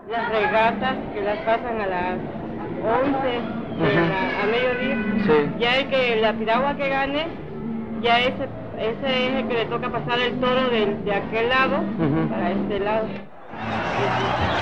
las regatas que las pasan a las 11 a mediodía. Sí. Ya el que la piragua que gane, ya ese es el que le toca pasar el toro de aquel lado para este lado.